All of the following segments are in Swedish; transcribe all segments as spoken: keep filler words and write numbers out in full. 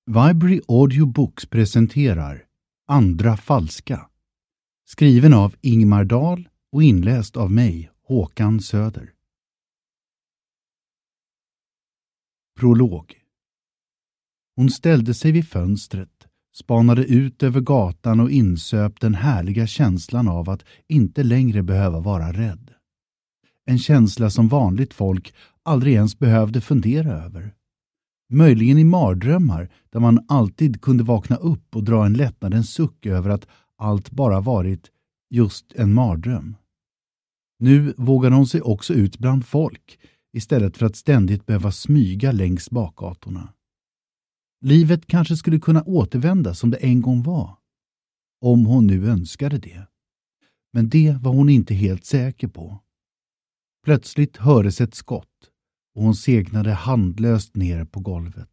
Vibrary Audiobooks presenterar Andra falska. Skriven av Ingmar Dahl och inläst av mig, Håkan Söder. Prolog. Hon ställde sig vid fönstret, spanade ut över gatan och insöp den härliga känslan av att inte längre behöva vara rädd. En känsla som vanligt folk aldrig ens behövde fundera över. Möjligen i mardrömmar där man alltid kunde vakna upp och dra en lättnadens suck över att allt bara varit just en mardröm. Nu vågade hon sig också ut bland folk istället för att ständigt behöva smyga längs bakgatorna. Livet kanske skulle kunna återvända som det en gång var. Om hon nu önskade det. Men det var hon inte helt säker på. Plötsligt hördes ett skott och hon segnade handlöst ner på golvet.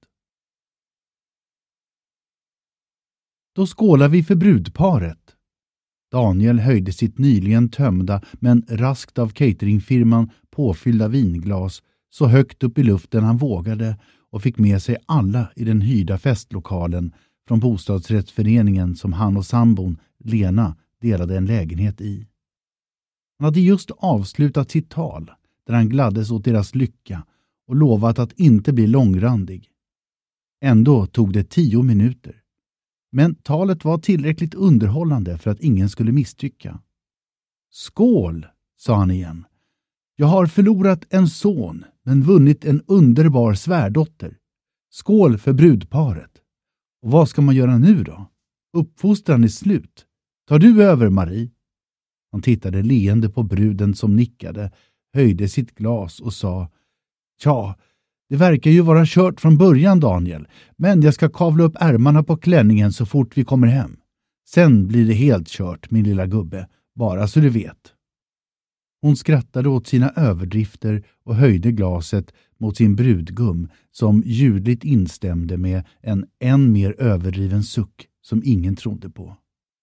Då skålar vi för brudparet. Daniel höjde sitt nyligen tömda men raskt av cateringfirman påfyllda vinglas så högt upp i luften han vågade och fick med sig alla i den hyrda festlokalen från bostadsrättsföreningen som han och sambon Lena delade en lägenhet i. Han hade just avslutat sitt tal där han gladdes åt deras lycka och lovat att inte bli långrandig. Ändå tog det tio minuter. Men talet var tillräckligt underhållande för att ingen skulle misstycka. Skål, sa han igen. Jag har förlorat en son men vunnit en underbar svärdotter. Skål för brudparet. Och vad ska man göra nu då? Uppfostran är slut. Tar du över, Marie? Han tittade leende på bruden som nickade, höjde sitt glas och sa: Ja, det verkar ju vara kört från början, Daniel, men jag ska kavla upp ärmarna på klänningen så fort vi kommer hem. Sen blir det helt kört, min lilla gubbe, bara så du vet. Hon skrattade åt sina överdrifter och höjde glaset mot sin brudgum som ljudligt instämde med en än mer överdriven suck som ingen trodde på.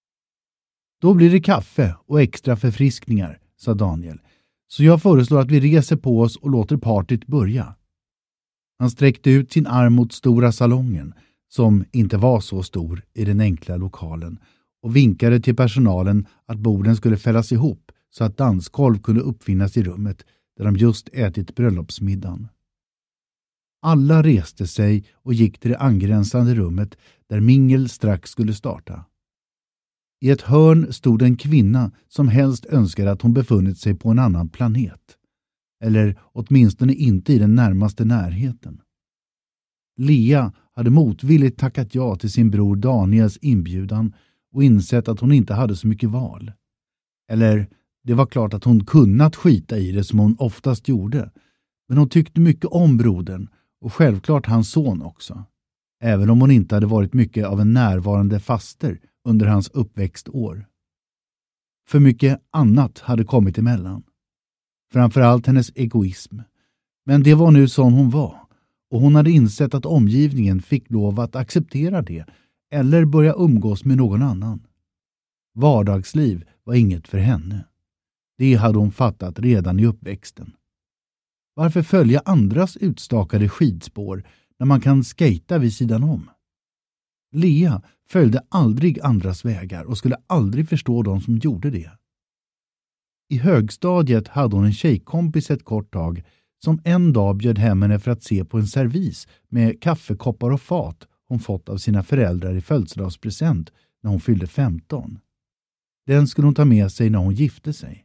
Då blir det kaffe och extra förfriskningar, sa Daniel. Så jag föreslår att vi reser på oss och låter partyt börja. Han sträckte ut sin arm mot stora salongen, som inte var så stor i den enkla lokalen, och vinkade till personalen att borden skulle fällas ihop så att danskolv kunde uppfinnas i rummet där de just ätit bröllopsmiddagen. Alla reste sig och gick till det angränsande rummet där mingel strax skulle starta. I ett hörn stod en kvinna som helst önskade att hon befunnit sig på en annan planet. Eller åtminstone inte i den närmaste närheten. Lea hade motvilligt tackat ja till sin bror Daniels inbjudan och insett att hon inte hade så mycket val. Eller det var klart att hon kunnat skita i det som hon oftast gjorde. Men hon tyckte mycket om brodern och självklart hans son också. Även om hon inte hade varit mycket av en närvarande faster under hans uppväxtår. För mycket annat hade kommit emellan. Framförallt hennes egoism. Men det var nu sån hon var. Och hon hade insett att omgivningen fick lov att acceptera det. Eller börja umgås med någon annan. Vardagsliv var inget för henne. Det hade hon fattat redan i uppväxten. Varför följa andras utstakade skidspår när man kan skejta vid sidan om? Lea följde aldrig andras vägar och skulle aldrig förstå de som gjorde det. I högstadiet hade hon en tjejkompis ett kort tag som en dag bjöd hem henne för att se på en servis med kaffekoppar och fat hon fått av sina föräldrar i födelsedagspresent när hon fyllde femton. Den skulle hon ta med sig när hon gifte sig.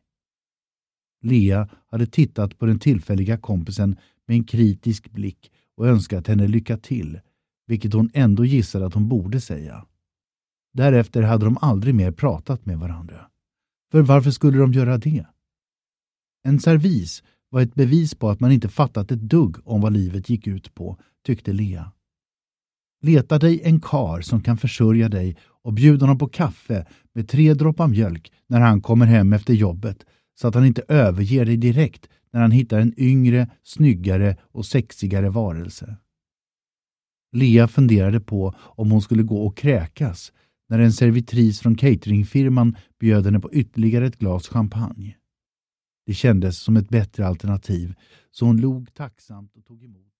Lea hade tittat på den tillfälliga kompisen med en kritisk blick och önskat henne lycka till, vilket hon ändå gissade att hon borde säga. Därefter hade de aldrig mer pratat med varandra. För varför skulle de göra det? En servis var ett bevis på att man inte fattat ett dugg om vad livet gick ut på, tyckte Lea. Leta dig en kar som kan försörja dig och bjuda honom på kaffe med tre droppar mjölk när han kommer hem efter jobbet, så att han inte överger dig direkt när han hittar en yngre, snyggare och sexigare varelse. Lea funderade på om hon skulle gå och kräkas när en servitris från cateringfirman bjöd henne på ytterligare ett glas champagne. Det kändes som ett bättre alternativ, så hon log tacksamt och tog emot.